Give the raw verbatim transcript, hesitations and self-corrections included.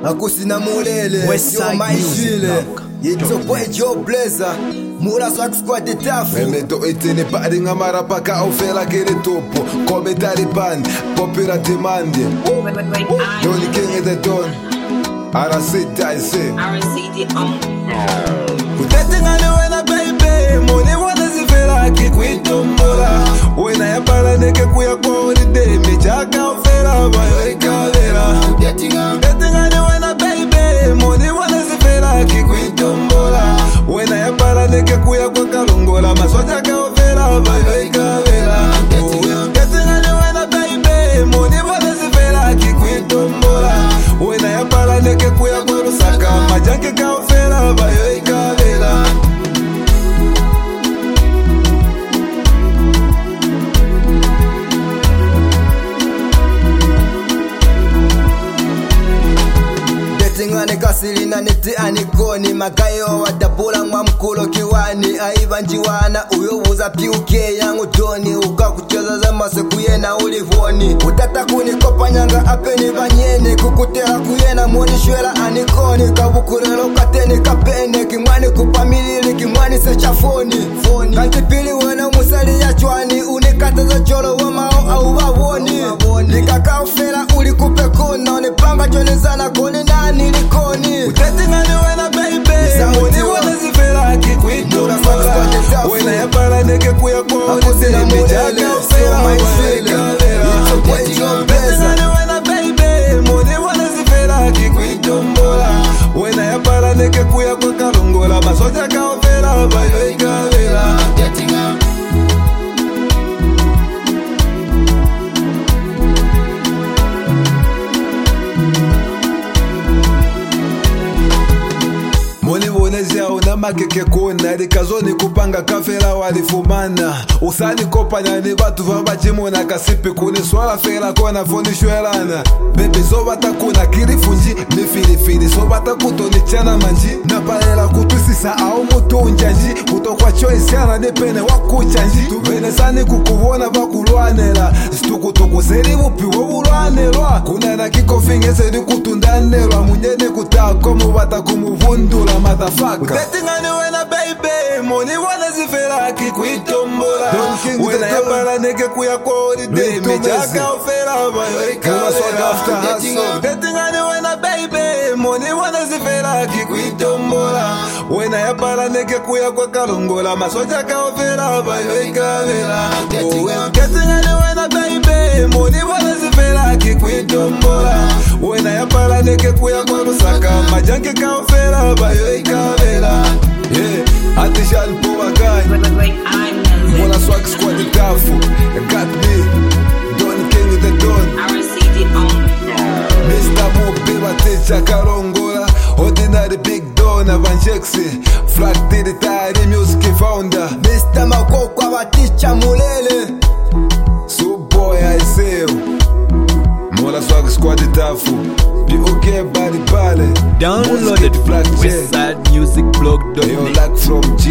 Akusina mulele, yo maishile. It's a boy Joe Blazer. Mura swag squad de tafu. Memeto itini pari ngamara paka ofela kere topo. Kobe taliban, popira demandi. Donny King is the don. Arasita I say. Arasita on. Kutetingani wena baby. Moni wana zifela kikwito mbola. Wena ya pala neke kuya kwa holiday. Mijaka ofela bayo ikavela. Kutetingani wena baby. Moni wana zifela kikwito mbola. Wena ya pala neke kuya kwa kalongola. Masoja ka ofela bayo ikavela. Kutetingani wena baby. Moni wana zifela kikwito mbola. Wena ya pala neke kuya kwa Lusaka. Majanke ka ofela bayo ikavela. Tingane kasilina niti anikoni Magayo watabula mwa mkulo kiwani Aiva njiwana uyovuza piuke yangu doni Uka kucheza za mase kuyena ulivoni Utata kunikopa nyanga apeni banyene Kukutera kuyena mwoni shwela anikoni Kabukurelo kateni kapene Kimwani kupamilili kimwani sechafoni Kantipili wena musali ya chwani Unikata za cholo wa mao au wawoni Nikaka ufela ulikupe kuna Unipanga choni zana koni nani likoni Utetingani wena baby. Moni wana zifela kikwito mbola. Wena ya pala neke kuya kwa holiday. Mijaka ufela bayo ikavela. Utetingani wena baby. Moni wana zifela kikwito mbola. Wena ya pala neke kuya kwa kalongola. Masoja ka ofela bayo ikavela. Moni wonezia una makeke kona Likazoni kupanga kafela walifumana Usani kopanya ni batu vabachimuna Kasipi kuni swala fela kona foni shwelana Bebe so bata kuna kirifunji ni filifili So bata kuto ni chana manji Napalela kutusisa au mutu unjanji Kutokwa choice yana nipene wakuchanji Tuvene sani kukubona bakulwanela Situkutuku seri upi wabulwanelwa Kuna na kiko fingese ni kutundanelwa Munyene kutako mubata kumuvundula motherfucker Utetingani wena baby. Moni wana zifela kikwito mbola. Wena ya pala neke kuya kwa holiday. Mijaka ofela bayo ikavela. Utetingani wena baby. Moni wana zifela kikwito mbola. Wena ya pala neke kuya kwa kalongola. Masoja ka ofela bayo ikavela. Utetingani wena baby. Moni wana zifela kikwito mbola. Wena ya pala neke kuya kwa Lusaka. Majanke ka ofela bayo ikavela. Yeah, Atishal Power Guy. Mona swag squad the tafu. Got me. Don King the Don. Arasita on. Mister Mo Biba Teacher Karongola. Ordinary Big Don Avanjexi. Flag Diddy Tari Music Founder. Mister Makokwa waticha mulele So boy I say Mona swag squad the tafu. Be okay body body. Download it from westside music blog dot net. Yo, like from